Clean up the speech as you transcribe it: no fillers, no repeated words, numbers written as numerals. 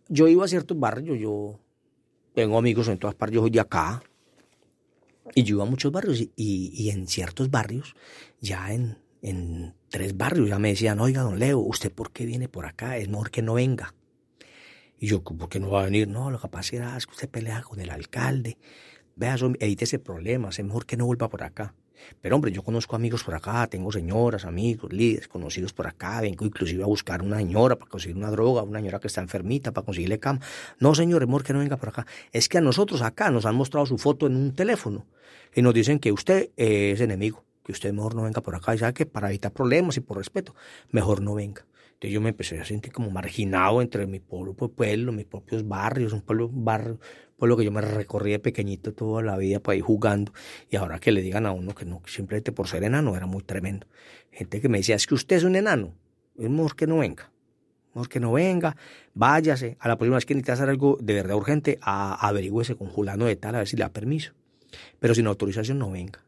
yo iba a ciertos barrios, yo tengo amigos en todas partes, yo soy de acá, y yo iba a muchos barrios, y en ciertos barrios, ya en 3 barrios, ya me decían, oiga, don Leo, ¿usted por qué viene por acá? Es mejor que no venga. Y yo, ¿por qué no va a venir? No, lo que pasa es que usted pelea con el alcalde. Vea, evítese problemas, es mejor que no vuelva por acá. Pero hombre, yo conozco amigos por acá, tengo señoras, amigos, líderes, conocidos por acá, vengo inclusive a buscar una señora para conseguir una droga, una señora que está enfermita para conseguirle cama. No, señor, es mejor que no venga por acá. Es que a nosotros acá nos han mostrado su foto en un teléfono y nos dicen que usted es enemigo, que usted mejor no venga por acá, y sabe que para evitar problemas y por respeto, mejor no venga. Entonces yo me empecé a sentir como marginado entre mi pueblo, mis propios barrios, un pueblo que yo me recorrí de pequeñito toda la vida para ir jugando, y ahora que le digan a uno que no, que simplemente por ser enano, era muy tremendo. Gente que me decía, es que usted es un enano, es mejor que no venga. Mejor que no venga, váyase, a la próxima vez que necesite hacer algo de verdad urgente, averígüese con fulano de tal, a ver si le da permiso. Pero sin autorización no venga.